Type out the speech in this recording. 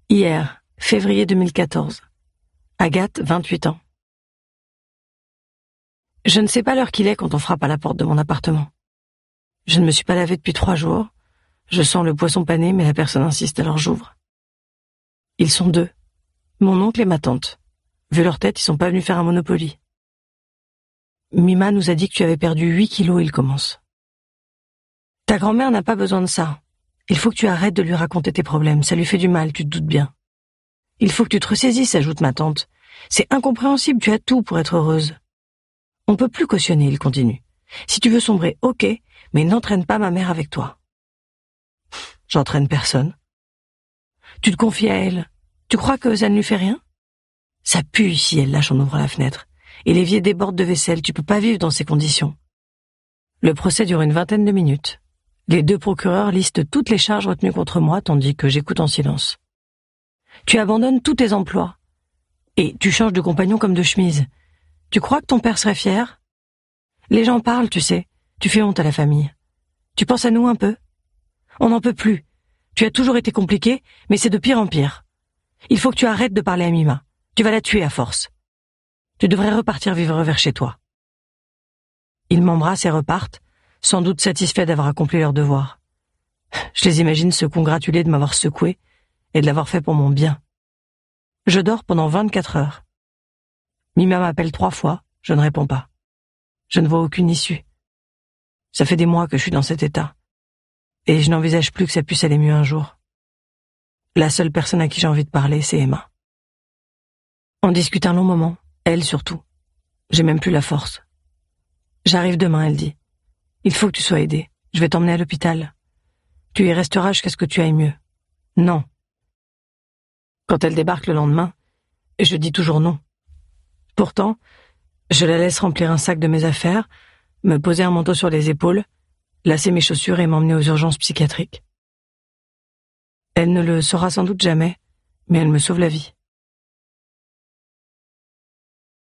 Hier, février 2014. Agathe, 28 ans. Je ne sais pas l'heure qu'il est quand on frappe à la porte de mon appartement. Je ne me suis pas lavée depuis 3 jours. Je sens le poisson pané, mais la personne insiste, alors j'ouvre. Ils sont 2. Mon oncle et ma tante. Vu leur tête, ils sont pas venus faire un Monopoly. Mima nous a dit que tu avais perdu 8 kilos, il commence. Ta grand-mère n'a pas besoin de ça. Il faut que tu arrêtes de lui raconter tes problèmes, ça lui fait du mal, tu te doutes bien. Il faut que tu te ressaisisses, ajoute ma tante. C'est incompréhensible, tu as tout pour être heureuse. On peut plus cautionner, il continue. Si tu veux sombrer, ok, mais n'entraîne pas ma mère avec toi. J'entraîne personne. Tu te confies à elle. Tu crois que ça ne lui fait rien? Ça pue ici, elle lâche en ouvrant la fenêtre. Et l'évier déborde de vaisselle, tu peux pas vivre dans ces conditions. Le procès dure une 20aine de minutes. Les 2 procureurs listent toutes les charges retenues contre moi, tandis que j'écoute en silence. Tu abandonnes tous tes emplois. Et tu changes de compagnon comme de chemise. Tu crois que ton père serait fier? Les gens parlent, tu sais. Tu fais honte à la famille. Tu penses à nous un peu? On n'en peut plus. Tu as toujours été compliqué, mais c'est de pire en pire. Il faut que tu arrêtes de parler à Mima. Tu vas la tuer à force. Tu devrais repartir vivre vers chez toi. Ils m'embrassent et repartent, sans doute satisfaits d'avoir accompli leur devoir. Je les imagine se congratuler de m'avoir secoué et de l'avoir fait pour mon bien. Je dors pendant 24 heures. Mima m'appelle 3 fois, je ne réponds pas. Je ne vois aucune issue. Ça fait des mois que je suis dans cet état. Et je n'envisage plus que ça puisse aller mieux un jour. La seule personne à qui j'ai envie de parler, c'est Emma. On discute un long moment, elle surtout. J'ai même plus la force. J'arrive demain, elle dit. Il faut que tu sois aidé. Je vais t'emmener à l'hôpital. Tu y resteras jusqu'à ce que tu ailles mieux. Non. Quand elle débarque le lendemain, je dis toujours non. Pourtant, je la laisse remplir un sac de mes affaires, me poser un manteau sur les épaules, lasser mes chaussures et m'emmener aux urgences psychiatriques. Elle ne le saura sans doute jamais, mais elle me sauve la vie.